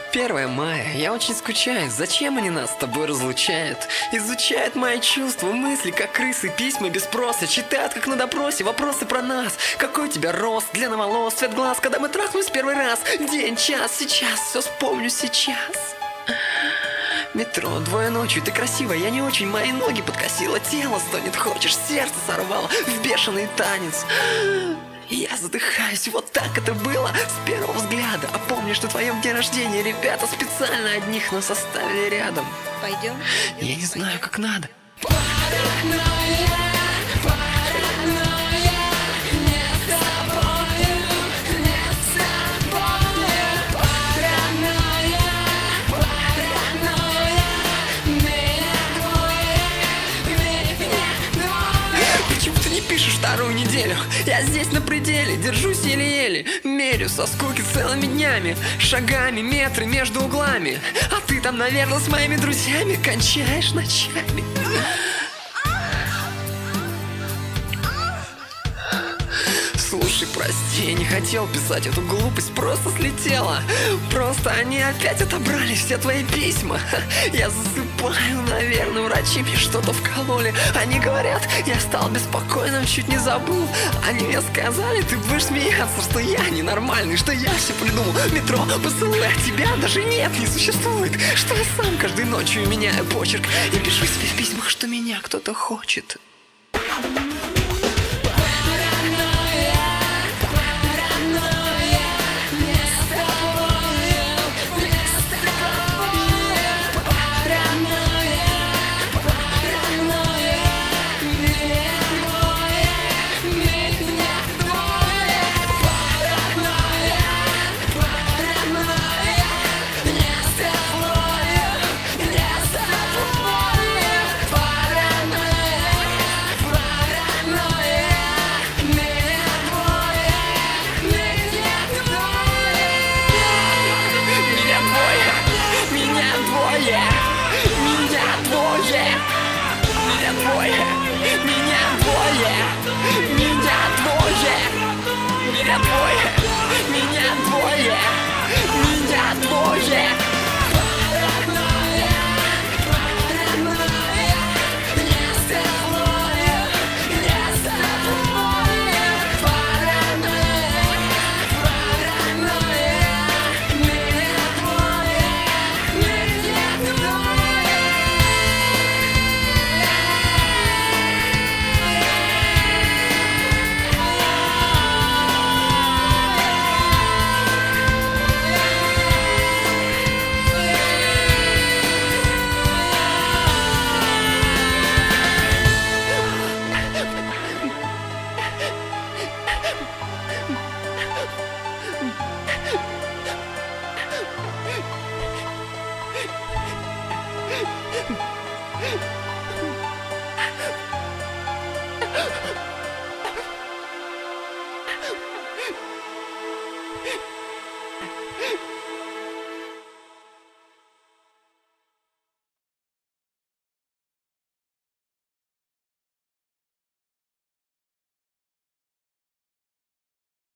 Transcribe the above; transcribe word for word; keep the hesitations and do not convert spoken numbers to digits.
Первое мая, я очень скучаю. Зачем они нас с тобой разлучают? Изучают мои чувства, мысли, как крысы, письма без спроса. Читают, как на допросе, вопросы про нас. Какой у тебя рост, длина волос, цвет глаз, когда мы трахнулись первый раз. День, час, сейчас, все вспомню сейчас. Метро, двое ночью, ты красивая, я не очень. Мои ноги подкосило, тело стонет, хочешь, сердце сорвало в бешеный танец. Я задыхаюсь, вот так это было с первого взгляда. А помнишь, на твоем дне рождения ребята специально одних нас оставили рядом. Пойдем? Я не знаю, как надо. Вторую неделю я здесь на пределе, держусь еле-еле, мерю со скуки целыми днями, шагами, метры между углами. А ты там, наверное, с моими друзьями кончаешь ночами. Слушай, прости, я не хотел писать эту глупость, просто слетела. Просто они опять отобрали все твои письма. Я засыпаю, наверное, врачи мне что-то вкололи. Они говорят, я стал беспокойным, чуть не забыл. Они мне сказали, ты будешь смеяться, что я ненормальный, что я все придумал. Метро, поцелуй, а тебя даже нет, не существует. Что я сам каждой ночью меняю почерк и пишу себе в письмах, что меня кто-то хочет. Меня двое, меня двое, меня двое, меня двое, меня двое, меня двое. Ha ha ha!